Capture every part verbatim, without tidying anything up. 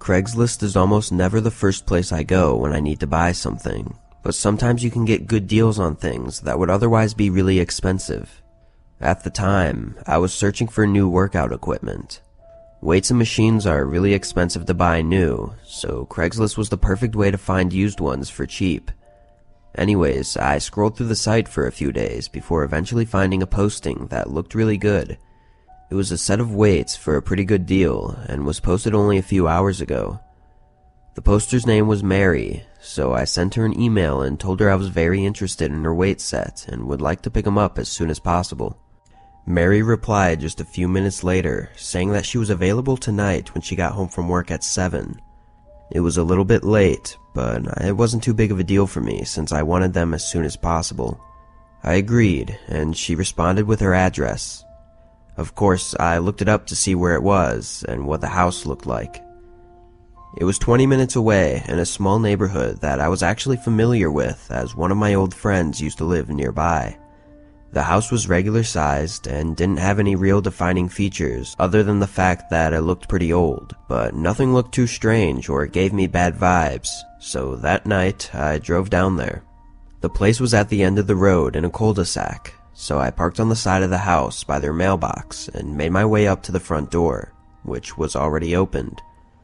Craigslist is almost never the first place I go when I need to buy something, but sometimes you can get good deals on things that would otherwise be really expensive. At the time, I was searching for new workout equipment. Weights and machines are really expensive to buy new, so Craigslist was the perfect way to find used ones for cheap. Anyways, I scrolled through the site for a few days before eventually finding a posting that looked really good. It was a set of weights for a pretty good deal and was posted only a few hours ago. The poster's name was Mary, so I sent her an email and told her I was very interested in her weight set and would like to pick them up as soon as possible. Mary replied just a few minutes later, saying that she was available tonight when she got home from work at seven. It was a little bit late, but it wasn't too big of a deal for me since I wanted them as soon as possible. I agreed, and she responded with her address. Of course, I looked it up to see where it was and what the house looked like. It was twenty minutes away in a small neighborhood that I was actually familiar with, as one of my old friends used to live nearby. The house was regular sized and didn't have any real defining features other than the fact that it looked pretty old, but nothing looked too strange or gave me bad vibes, so that night I drove down there. The place was at the end of the road in a cul-de-sac, so I parked on the side of the house by their mailbox and made my way up to the front door, which was already opened.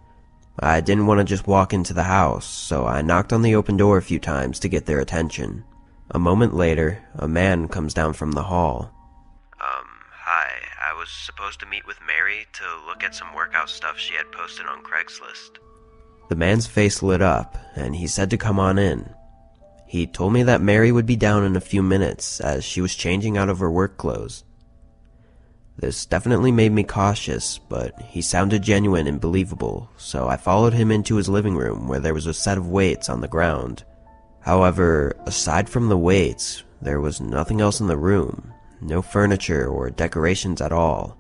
I didn't want to just walk into the house, so I knocked on the open door a few times to get their attention. A moment later, a man comes down from the hall. Um, hi, I was supposed to meet with Mary to look at some workout stuff she had posted on Craigslist. The man's face lit up, and he said to come on in. He told me that Mary would be down in a few minutes, as she was changing out of her work clothes. This definitely made me cautious, but he sounded genuine and believable, so I followed him into his living room where there was a set of weights on the ground. However, aside from the weights, there was nothing else in the room, no furniture or decorations at all.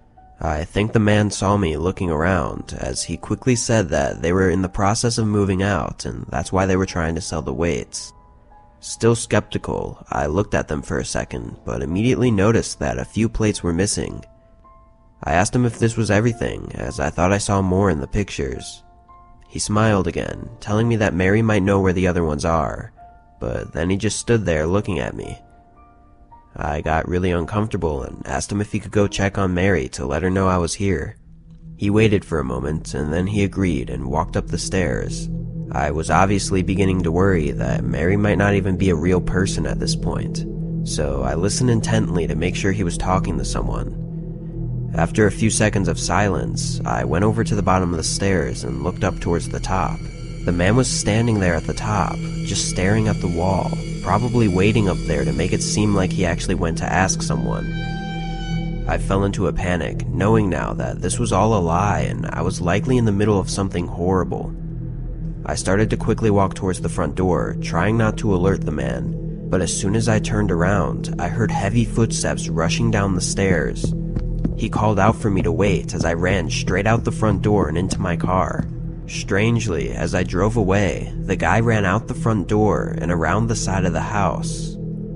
I think the man saw me looking around, as he quickly said that they were in the process of moving out and that's why they were trying to sell the weights. Still skeptical, I looked at them for a second, but immediately noticed that a few plates were missing. I asked him if this was everything, as I thought I saw more in the pictures. He smiled again, telling me that Mary might know where the other ones are, but then he just stood there looking at me. I got really uncomfortable and asked him if he could go check on Mary to let her know I was here. He waited for a moment and then he agreed and walked up the stairs. I was obviously beginning to worry that Mary might not even be a real person at this point, so I listened intently to make sure he was talking to someone. After a few seconds of silence, I went over to the bottom of the stairs and looked up towards the top. The man was standing there at the top, just staring at the wall, probably waiting up there to make it seem like he actually went to ask someone. I fell into a panic, knowing now that this was all a lie and I was likely in the middle of something horrible. I started to quickly walk towards the front door, trying not to alert the man, but as soon as I turned around, I heard heavy footsteps rushing down the stairs. He called out for me to wait as I ran straight out the front door and into my car. Strangely, as I drove away, the guy ran out the front door and around the side of the house.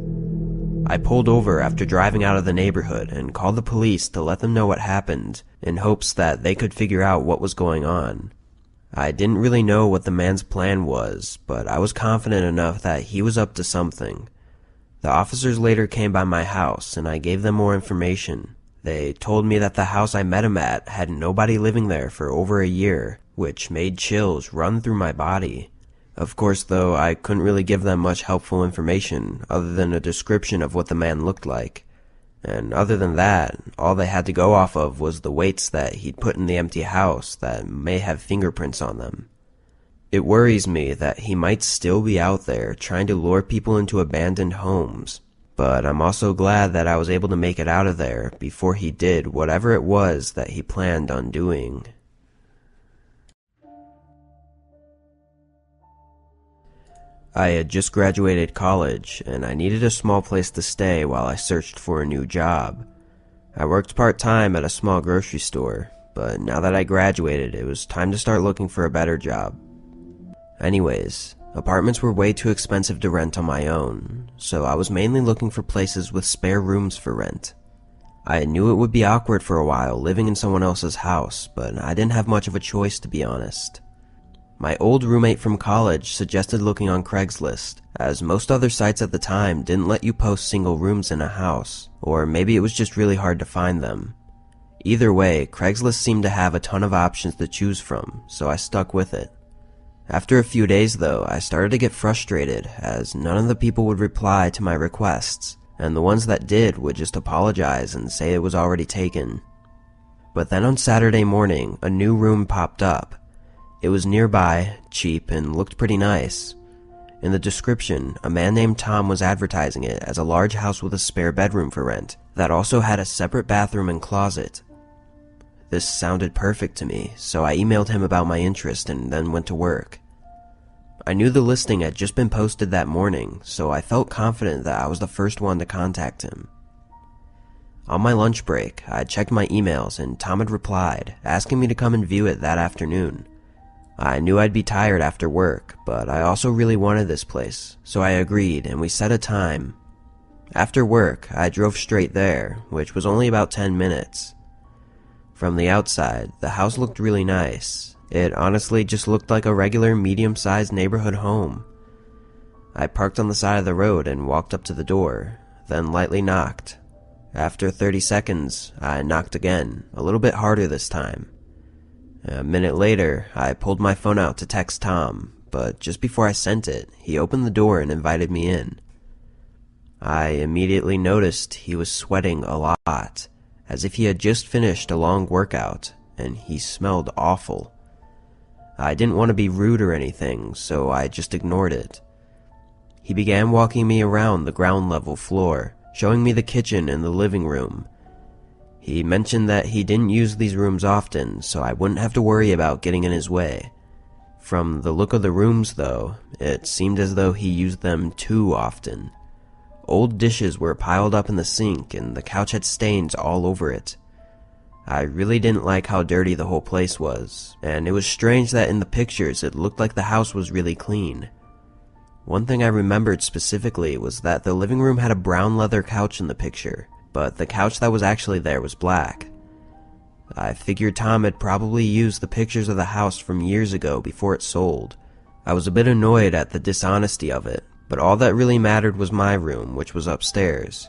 I pulled over after driving out of the neighborhood and called the police to let them know what happened, in hopes that they could figure out what was going on. I didn't really know what the man's plan was, but I was confident enough that he was up to something. The officers later came by my house and I gave them more information. They told me that the house I met him at had nobody living there for over a year, which made chills run through my body. Of course, though, I couldn't really give them much helpful information other than a description of what the man looked like. And other than that, all they had to go off of was the weights that he'd put in the empty house that may have fingerprints on them. It worries me that he might still be out there trying to lure people into abandoned homes, but I'm also glad that I was able to make it out of there before he did whatever it was that he planned on doing. I had just graduated college, and I needed a small place to stay while I searched for a new job. I worked part-time at a small grocery store, but now that I graduated, it was time to start looking for a better job. Anyways, apartments were way too expensive to rent on my own, so I was mainly looking for places with spare rooms for rent. I knew it would be awkward for a while living in someone else's house, but I didn't have much of a choice, to be honest. My old roommate from college suggested looking on Craigslist, as most other sites at the time didn't let you post single rooms in a house, or maybe it was just really hard to find them. Either way, Craigslist seemed to have a ton of options to choose from, so I stuck with it. After a few days though, I started to get frustrated, as none of the people would reply to my requests, and the ones that did would just apologize and say it was already taken. But then on Saturday morning, a new room popped up. It was nearby, cheap, and looked pretty nice. In the description, a man named Tom was advertising it as a large house with a spare bedroom for rent that also had a separate bathroom and closet. This sounded perfect to me, so I emailed him about my interest and then went to work. I knew the listing had just been posted that morning, so I felt confident that I was the first one to contact him. On my lunch break, I checked my emails and Tom had replied, asking me to come and view it that afternoon. I knew I'd be tired after work, but I also really wanted this place, so I agreed and we set a time. After work, I drove straight there, which was only about ten minutes. From the outside, the house looked really nice. It honestly just looked like a regular medium-sized neighborhood home. I parked on the side of the road and walked up to the door, then lightly knocked. After thirty seconds, I knocked again, a little bit harder this time. A minute later, I pulled my phone out to text Tom, but just before I sent it, he opened the door and invited me in. I immediately noticed he was sweating a lot, as if he had just finished a long workout, and he smelled awful. I didn't want to be rude or anything, so I just ignored it. He began walking me around the ground level floor, showing me the kitchen and the living room. He mentioned that he didn't use these rooms often, so I wouldn't have to worry about getting in his way. From the look of the rooms, though, it seemed as though he used them too often. Old dishes were piled up in the sink, and the couch had stains all over it. I really didn't like how dirty the whole place was, and it was strange that in the pictures it looked like the house was really clean. One thing I remembered specifically was that the living room had a brown leather couch in the picture, but the couch that was actually there was black. I figured Tom had probably used the pictures of the house from years ago before it sold. I was a bit annoyed at the dishonesty of it, but all that really mattered was my room, which was upstairs.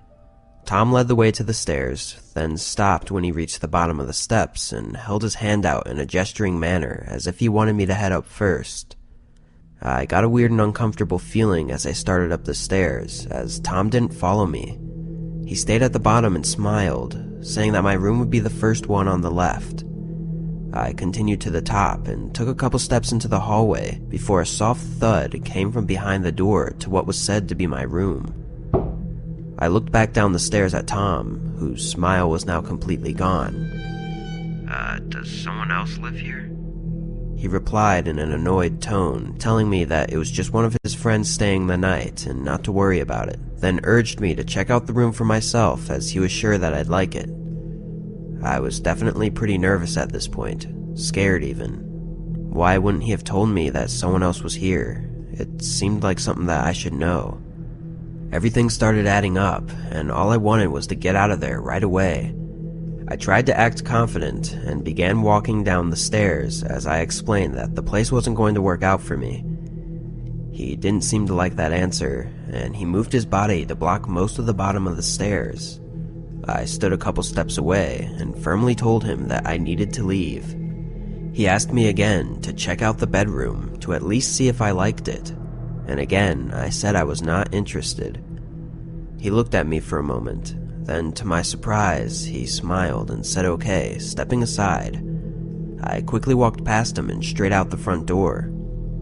Tom led the way to the stairs, then stopped when he reached the bottom of the steps and held his hand out in a gesturing manner as if he wanted me to head up first. I got a weird and uncomfortable feeling as I started up the stairs, as Tom didn't follow me. He stayed at the bottom and smiled, saying that my room would be the first one on the left. I continued to the top and took a couple steps into the hallway before a soft thud came from behind the door to what was said to be my room. I looked back down the stairs at Tom, whose smile was now completely gone. Uh, does someone else live here? He replied in an annoyed tone, telling me that it was just one of his friends staying the night and not to worry about it, then urged me to check out the room for myself as he was sure that I'd like it. I was definitely pretty nervous at this point, scared even. Why wouldn't he have told me that someone else was here? It seemed like something that I should know. Everything started adding up, and all I wanted was to get out of there right away. I tried to act confident and began walking down the stairs as I explained that the place wasn't going to work out for me. He didn't seem to like that answer, and he moved his body to block most of the bottom of the stairs. I stood a couple steps away and firmly told him that I needed to leave. He asked me again to check out the bedroom to at least see if I liked it, and again I said I was not interested. He looked at me for a moment. Then, to my surprise, he smiled and said okay, stepping aside. I quickly walked past him and straight out the front door.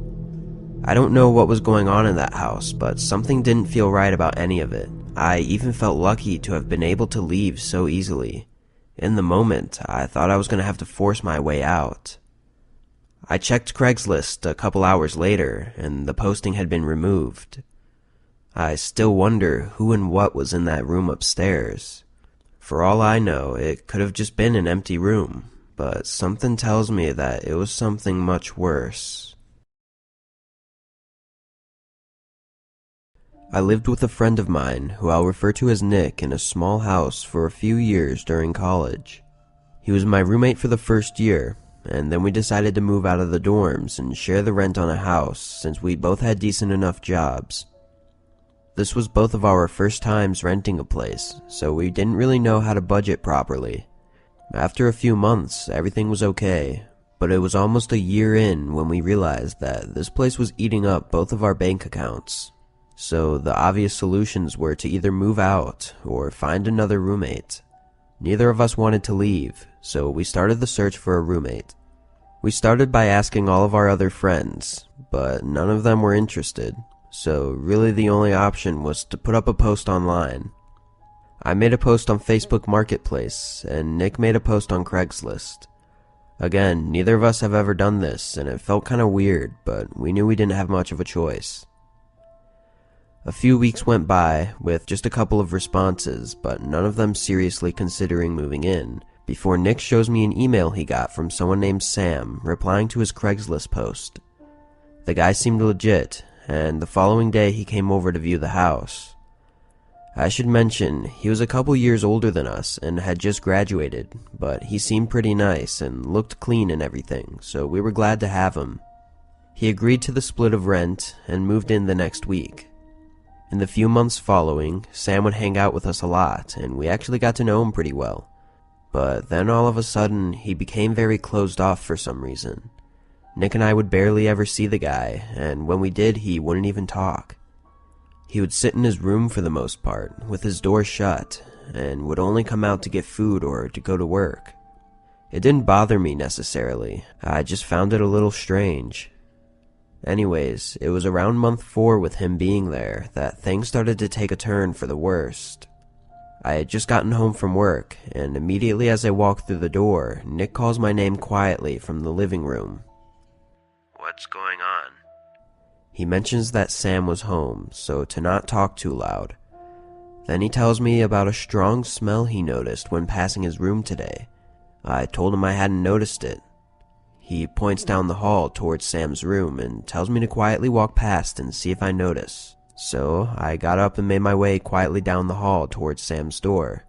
I don't know what was going on in that house, but something didn't feel right about any of it. I even felt lucky to have been able to leave so easily. In the moment, I thought I was going to have to force my way out. I checked Craigslist a couple hours later, and the posting had been removed. I still wonder who and what was in that room upstairs. For all I know, it could have just been an empty room, but something tells me that it was something much worse. I lived with a friend of mine, who I'll refer to as Nick, in a small house for a few years during college. He was my roommate for the first year, and then we decided to move out of the dorms and share the rent on a house since we both had decent enough jobs. This was both of our first times renting a place, so we didn't really know how to budget properly. After a few months, everything was okay, but it was almost a year in when we realized that this place was eating up both of our bank accounts. So the obvious solutions were to either move out or find another roommate. Neither of us wanted to leave, so we started the search for a roommate. We started by asking all of our other friends, but none of them were interested, so really the only option was to put up a post online. I made a post on Facebook Marketplace, and Nick made a post on Craigslist. Again, neither of us have ever done this, and it felt kinda weird, but we knew we didn't have much of a choice. A few weeks went by, with just a couple of responses, but none of them seriously considering moving in, before Nick shows me an email he got from someone named Sam, replying to his Craigslist post. The guy seemed legit, and the following day he came over to view the house. I should mention, he was a couple years older than us, and had just graduated, but he seemed pretty nice, and looked clean and everything, so we were glad to have him. He agreed to the split of rent, and moved in the next week. In the few months following, Sam would hang out with us a lot, and we actually got to know him pretty well. But then all of a sudden, he became very closed off for some reason. Nick and I would barely ever see the guy, and when we did, he wouldn't even talk. He would sit in his room for the most part, with his door shut, and would only come out to get food or to go to work. It didn't bother me necessarily, I just found it a little strange. Anyways, it was around month four with him being there that things started to take a turn for the worst. I had just gotten home from work, and immediately as I walked through the door, Nick calls my name quietly from the living room. "What's going on?" He mentions that Sam was home, so to not talk too loud. Then he tells me about a strong smell he noticed when passing his room today. I told him I hadn't noticed it. He points down the hall towards Sam's room and tells me to quietly walk past and see if I notice. So I got up and made my way quietly down the hall towards Sam's door.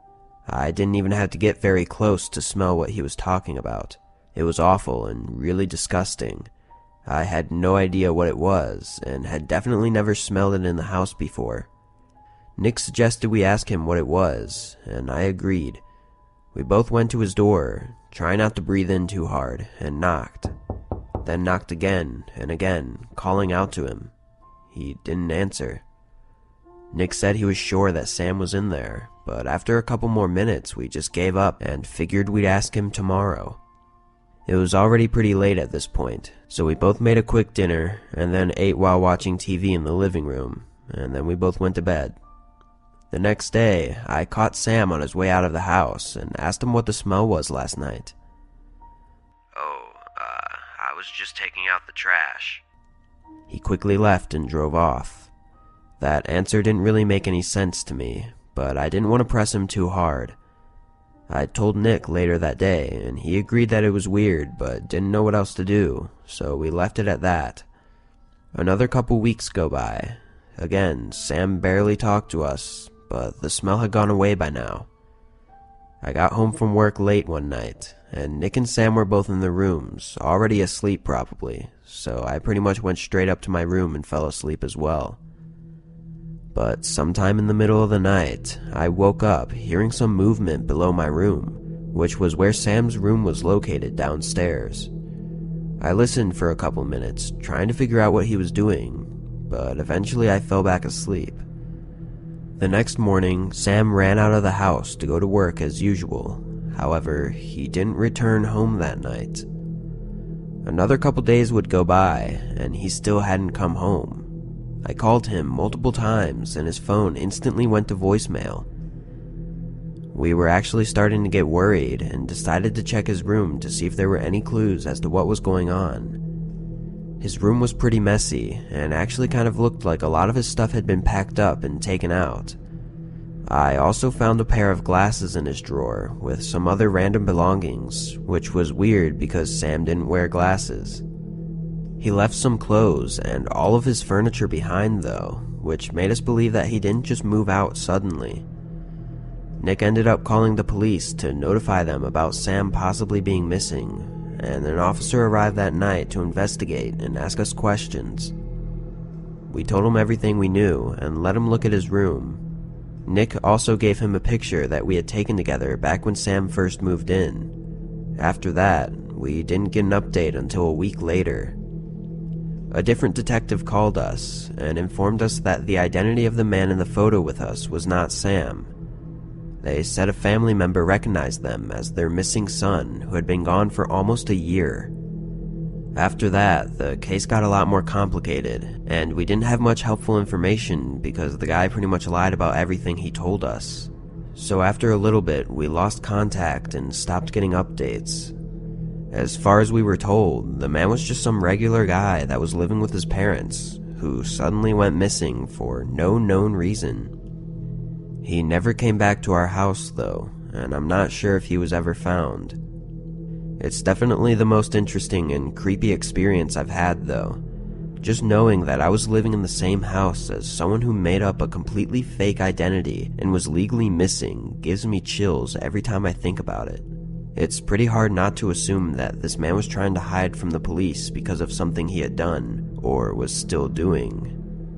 I didn't even have to get very close to smell what he was talking about. It was awful and really disgusting. I had no idea what it was, and had definitely never smelled it in the house before. Nick suggested we ask him what it was, and I agreed. We both went to his door, trying not to breathe in too hard, and knocked. Then knocked again and again, calling out to him. He didn't answer. Nick said he was sure that Sam was in there, but after a couple more minutes we just gave up and figured we'd ask him tomorrow. It was already pretty late at this point, so we both made a quick dinner and then ate while watching T V in the living room, and then we both went to bed. The next day, I caught Sam on his way out of the house and asked him what the smell was last night. "Oh, uh, I was just taking out the trash." He quickly left and drove off. That answer didn't really make any sense to me, but I didn't want to press him too hard. I told Nick later that day, and he agreed that it was weird, but didn't know what else to do, so we left it at that. Another couple weeks go by. Again, Sam barely talked to us, but the smell had gone away by now. I got home from work late one night, and Nick and Sam were both in their rooms, already asleep probably, so I pretty much went straight up to my room and fell asleep as well. But sometime in the middle of the night, I woke up hearing some movement below my room, which was where Sam's room was located downstairs. I listened for a couple minutes, trying to figure out what he was doing, but eventually I fell back asleep. The next morning, Sam ran out of the house to go to work as usual. However, he didn't return home that night. Another couple days would go by, and he still hadn't come home. I called him multiple times, and his phone instantly went to voicemail. We were actually starting to get worried, and decided to check his room to see if there were any clues as to what was going on. His room was pretty messy, and actually kind of looked like a lot of his stuff had been packed up and taken out. I also found a pair of glasses in his drawer, with some other random belongings, which was weird because Sam didn't wear glasses. He left some clothes and all of his furniture behind though, which made us believe that he didn't just move out suddenly. Nick ended up calling the police to notify them about Sam possibly being missing, and an officer arrived that night to investigate and ask us questions. We told him everything we knew and let him look at his room. Nick also gave him a picture that we had taken together back when Sam first moved in. After that, we didn't get an update until a week later. A different detective called us and informed us that the identity of the man in the photo with us was not Sam. They said a family member recognized them as their missing son who had been gone for almost a year. After that, the case got a lot more complicated, and we didn't have much helpful information because the guy pretty much lied about everything he told us. So after a little bit, we lost contact and stopped getting updates. As far as we were told, the man was just some regular guy that was living with his parents, who suddenly went missing for no known reason. He never came back to our house though, and I'm not sure if he was ever found. It's definitely the most interesting and creepy experience I've had though. Just knowing that I was living in the same house as someone who made up a completely fake identity and was legally missing gives me chills every time I think about it. It's pretty hard not to assume that this man was trying to hide from the police because of something he had done, or was still doing.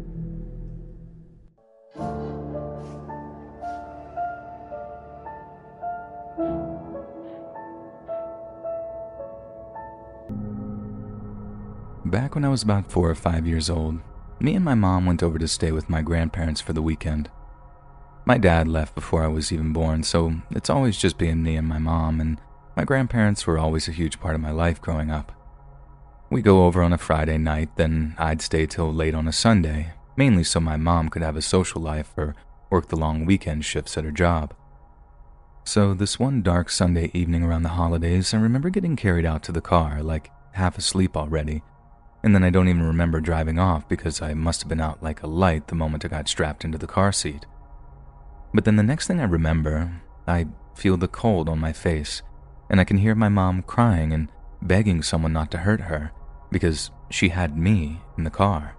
Back when I was about four or five years old, me and my mom went over to stay with my grandparents for the weekend. My dad left before I was even born, so it's always just been me and my mom, and my grandparents were always a huge part of my life growing up. We go over on a Friday night, then I'd stay till late on a Sunday, mainly so my mom could have a social life or work the long weekend shifts at her job. So this one dark Sunday evening around the holidays, I remember getting carried out to the car, like half asleep already, and then I don't even remember driving off because I must have been out like a light the moment I got strapped into the car seat. But then the next thing I remember, I feel the cold on my face, and I can hear my mom crying and begging someone not to hurt her because she had me in the car.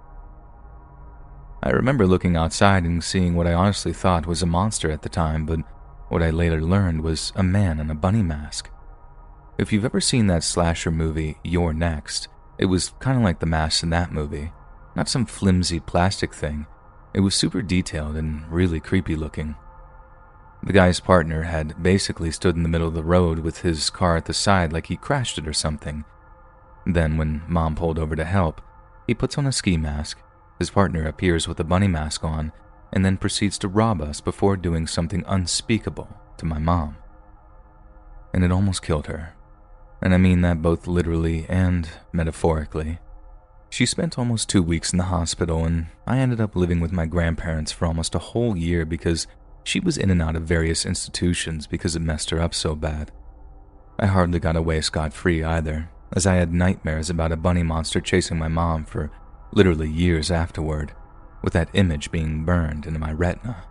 I remember looking outside and seeing what I honestly thought was a monster at the time, but what I later learned was a man in a bunny mask. If you've ever seen that slasher movie, You're Next, it was kind of like the mask in that movie. Not some flimsy plastic thing. It was super detailed and really creepy looking. The guy's partner had basically stood in the middle of the road with his car at the side like he crashed it or something. Then when Mom pulled over to help, he puts on a ski mask, his partner appears with a bunny mask on, and then proceeds to rob us before doing something unspeakable to my mom. And it almost killed her. And I mean that both literally and metaphorically. She spent almost two weeks in the hospital, and I ended up living with my grandparents for almost a whole year because she was in and out of various institutions because it messed her up so bad. I hardly got away scot-free either, as I had nightmares about a bunny monster chasing my mom for literally years afterward, with that image being burned into my retina.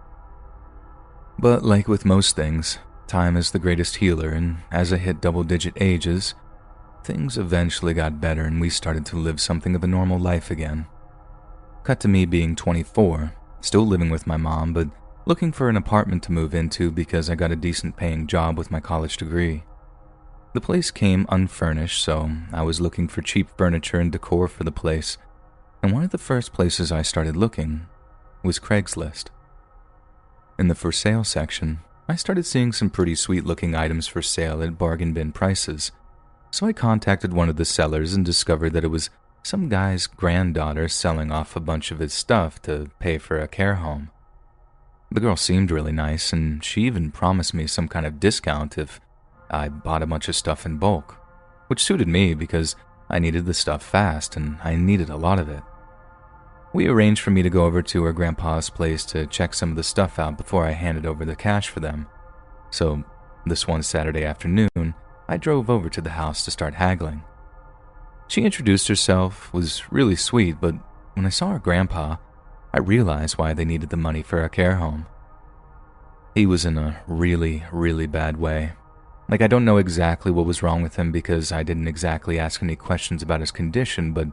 But like with most things, time is the greatest healer, and as I hit double-digit ages, things eventually got better and we started to live something of a normal life again. Cut to me being twenty-four, still living with my mom, but looking for an apartment to move into because I got a decent-paying job with my college degree. The place came unfurnished, so I was looking for cheap furniture and decor for the place, and one of the first places I started looking was Craigslist. In the for sale section, I started seeing some pretty sweet-looking items for sale at bargain bin prices, so I contacted one of the sellers and discovered that it was some guy's granddaughter selling off a bunch of his stuff to pay for a care home. The girl seemed really nice, and she even promised me some kind of discount if I bought a bunch of stuff in bulk, which suited me because I needed the stuff fast and I needed a lot of it. We arranged for me to go over to her grandpa's place to check some of the stuff out before I handed over the cash for them. So, this one Saturday afternoon, I drove over to the house to start haggling. She introduced herself, was really sweet, but when I saw her grandpa, I realized why they needed the money for a care home. He was in a really, really bad way. Like, I don't know exactly what was wrong with him because I didn't exactly ask any questions about his condition, but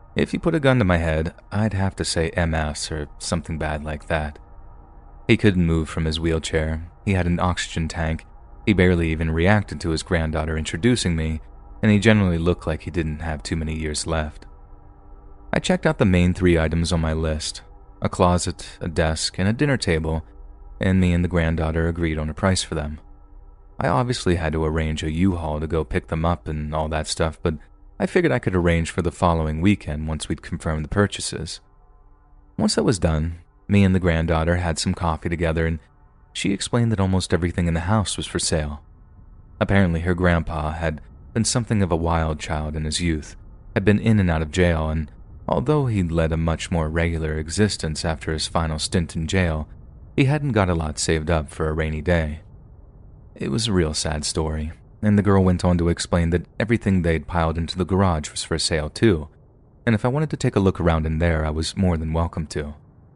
If you put a gun to my head, I'd have to say M S or something bad like that. He couldn't move from his wheelchair, he had an oxygen tank, he barely even reacted to his granddaughter introducing me, and he generally looked like he didn't have too many years left. I checked out the main three items on my list: a closet, a desk, and a dinner table, and me and the granddaughter agreed on a price for them. I obviously had to arrange a U-Haul to go pick them up and all that stuff, but I figured I could arrange for the following weekend once we'd confirmed the purchases. Once that was done, me and the granddaughter had some coffee together, and she explained that almost everything in the house was for sale. Apparently her grandpa had been something of a wild child in his youth, had been in and out of jail, and although he'd led a much more regular existence after his final stint in jail, he hadn't got a lot saved up for a rainy day. It was a real sad story, and the girl went on to explain that everything they'd piled into the garage was for sale too, and if I wanted to take a look around in there, I was more than welcome to.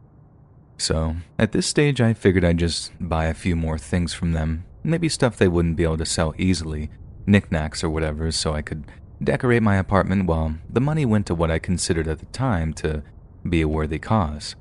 So, at this stage, I figured I'd just buy a few more things from them, maybe stuff they wouldn't be able to sell easily, knickknacks or whatever, so I could decorate my apartment while the money went to what I considered at the time to be a worthy cause.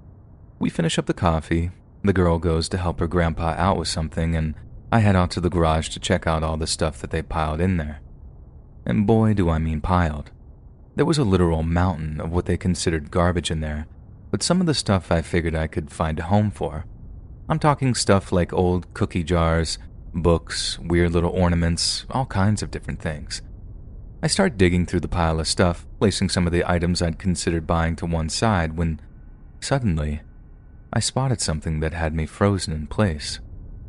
We finish up the coffee, the girl goes to help her grandpa out with something, and I head out to the garage to check out all the stuff that they piled in there. And boy, do I mean piled. There was a literal mountain of what they considered garbage in there, but some of the stuff I figured I could find a home for. I'm talking stuff like old cookie jars, books, weird little ornaments, all kinds of different things. I start digging through the pile of stuff, placing some of the items I'd considered buying to one side when, suddenly, I spotted something that had me frozen in place.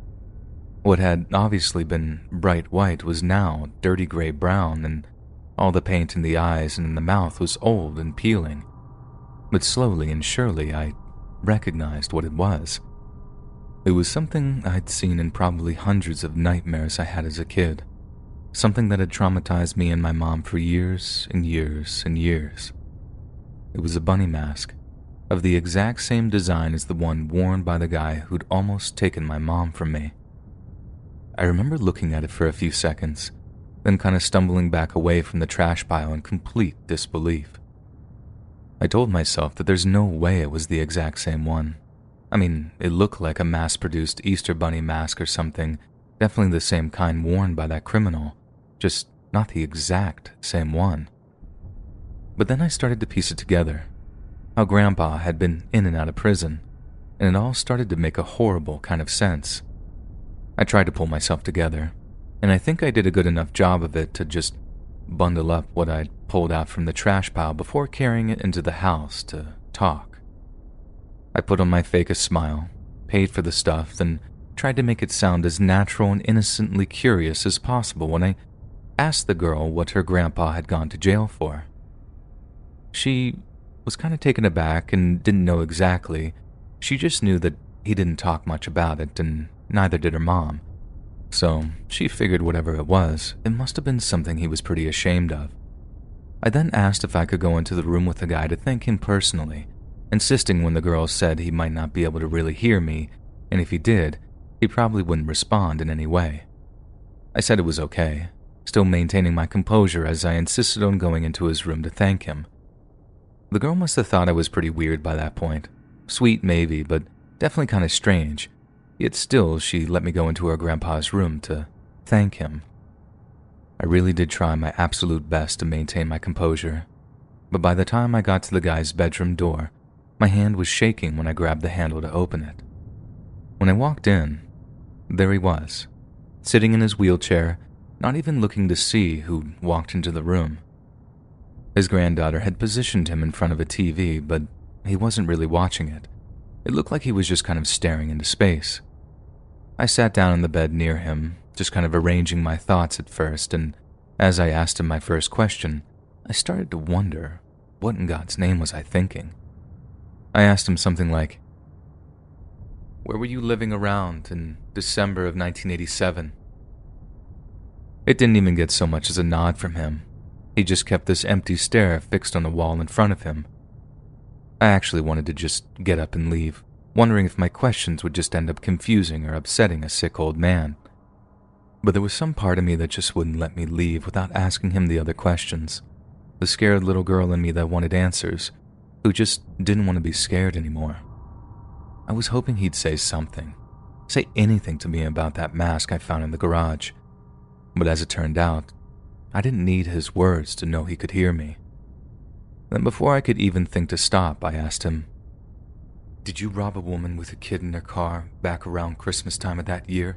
What had obviously been bright white was now dirty gray brown, and all the paint in the eyes and in the mouth was old and peeling. But slowly and surely I recognized what it was. It was something I'd seen in probably hundreds of nightmares I had as a kid. Something that had traumatized me and my mom for years and years and years. It was a bunny mask, of the exact same design as the one worn by the guy who'd almost taken my mom from me. I remember looking at it for a few seconds, then kind of stumbling back away from the trash pile in complete disbelief. I told myself that there's no way it was the exact same one. I mean, it looked like a mass-produced Easter Bunny mask or something, definitely the same kind worn by that criminal, just not the exact same one. But then I started to piece it together, how Grandpa had been in and out of prison, and it all started to make a horrible kind of sense. I tried to pull myself together, and I think I did a good enough job of it to just bundle up what I'd pulled out from the trash pile before carrying it into the house to talk. I put on my fakest smile, paid for the stuff, then tried to make it sound as natural and innocently curious as possible when I asked the girl what her grandpa had gone to jail for. She was kind of taken aback and didn't know exactly. She just knew that he didn't talk much about it, and neither did her mom. So she figured whatever it was, it must have been something he was pretty ashamed of. I then asked if I could go into the room with the guy to thank him personally, insisting when the girl said he might not be able to really hear me, and if he did, he probably wouldn't respond in any way. I said it was okay, still maintaining my composure as I insisted on going into his room to thank him. The girl must have thought I was pretty weird by that point. Sweet maybe, but definitely kind of strange. Yet still, she let me go into her grandpa's room to thank him. I really did try my absolute best to maintain my composure, but by the time I got to the guy's bedroom door, my hand was shaking when I grabbed the handle to open it. When I walked in, there he was, sitting in his wheelchair, not even looking to see who'd walked into the room. His granddaughter had positioned him in front of a T V, but he wasn't really watching it. It looked like he was just kind of staring into space. I sat down on the bed near him, just kind of arranging my thoughts at first, and as I asked him my first question, I started to wonder, what in God's name was I thinking? I asked him something like, "Where were you living around in December of nineteen eighty-seven? It didn't even get so much as a nod from him. He just kept this empty stare fixed on the wall in front of him. I actually wanted to just get up and leave, wondering if my questions would just end up confusing or upsetting a sick old man. But there was some part of me that just wouldn't let me leave without asking him the other questions. the scared little girl in me that wanted answers, who just didn't want to be scared anymore. I was hoping he'd say something, say anything to me about that mask I found in the garage. But as it turned out, I didn't need his words to know he could hear me. Then before I could even think to stop, I asked him, "Did you rob a woman with a kid in their car back around Christmas time of that year?"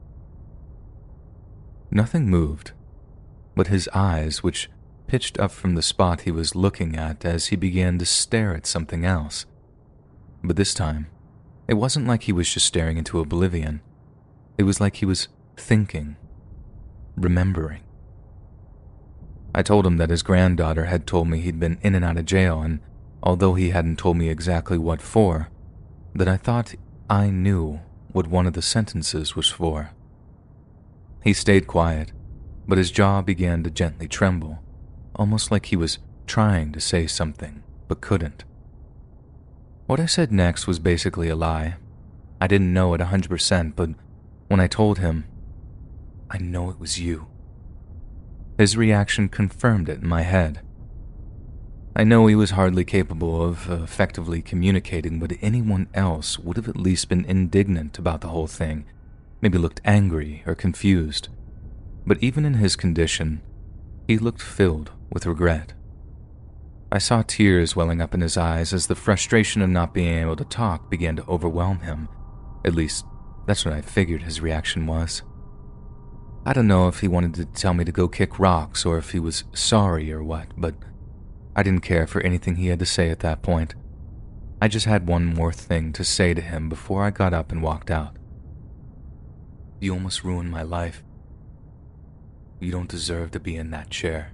Nothing moved, but his eyes, which pitched up from the spot he was looking at as he began to stare at something else. But this time, it wasn't like he was just staring into oblivion. It was like he was thinking, remembering. I told him that his granddaughter had told me he'd been in and out of jail, and although he hadn't told me exactly what for, that I thought I knew what one of the sentences was for. He stayed quiet, but his jaw began to gently tremble, almost like he was trying to say something, but couldn't. What I said next was basically a lie. I didn't know it a hundred percent, but when I told him, "I know it was you," his reaction confirmed it in my head. I know he was hardly capable of effectively communicating, but anyone else would have at least been indignant about the whole thing, maybe looked angry or confused. But even in his condition, he looked filled with regret. I saw tears welling up in his eyes as the frustration of not being able to talk began to overwhelm him. At least, that's what I figured his reaction was. I don't know if he wanted to tell me to go kick rocks or if he was sorry or what, but I didn't care for anything he had to say at that point. I just had one more thing to say to him before I got up and walked out. "You almost ruined my life. You don't deserve to be in that chair."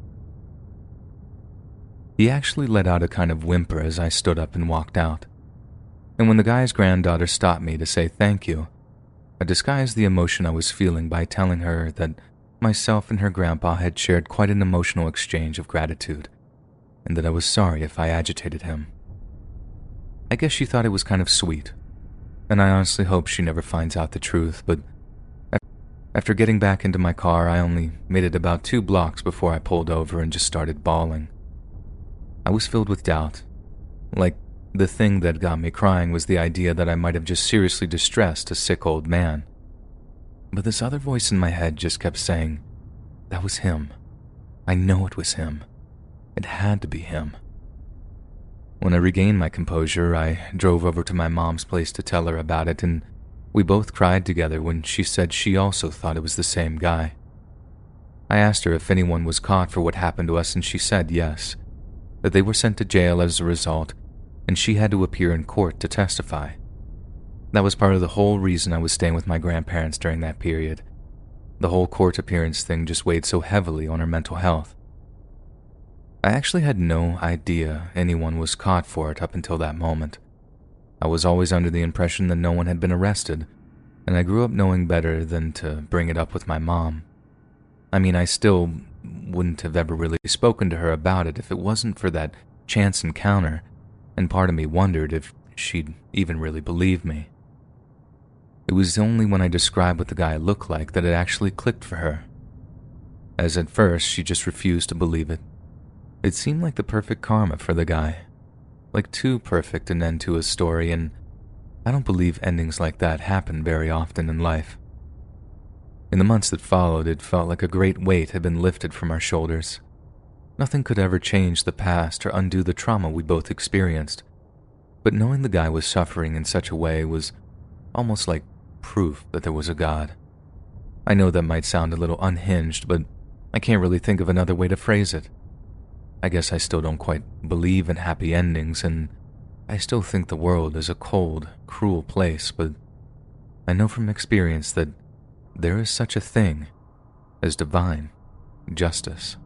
He actually let out a kind of whimper as I stood up and walked out. And when the guy's granddaughter stopped me to say thank you, I disguised the emotion I was feeling by telling her that myself and her grandpa had shared quite an emotional exchange of gratitude, and that I was sorry if I agitated him. I guess she thought it was kind of sweet, and I honestly hope she never finds out the truth, but after getting back into my car, I only made it about two blocks before I pulled over and just started bawling. I was filled with doubt. Like, the thing that got me crying was the idea that I might have just seriously distressed a sick old man. But this other voice in my head just kept saying, that was him. I know it was him. It had to be him. When I regained my composure, I drove over to my mom's place to tell her about it, and we both cried together when she said she also thought it was the same guy. I asked her if anyone was caught for what happened to us, and she said yes, that they were sent to jail as a result, and she had to appear in court to testify. That was part of the whole reason I was staying with my grandparents during that period. The whole court appearance thing just weighed so heavily on her mental health. I actually had no idea anyone was caught for it up until that moment. I was always under the impression that no one had been arrested, and I grew up knowing better than to bring it up with my mom. I mean, I still wouldn't have ever really spoken to her about it if it wasn't for that chance encounter, and part of me wondered if she'd even really believe me. It was only when I described what the guy looked like that it actually clicked for her, as at first she just refused to believe it. It seemed like the perfect karma for the guy, like too perfect an end to a story, and I don't believe endings like that happen very often in life. In the months that followed, it felt like a great weight had been lifted from our shoulders. Nothing could ever change the past or undo the trauma we both experienced, but knowing the guy was suffering in such a way was almost like proof that there was a God. I know that might sound a little unhinged, but I can't really think of another way to phrase it. I guess I still don't quite believe in happy endings, and I still think the world is a cold, cruel place, but I know from experience that there is such a thing as divine justice.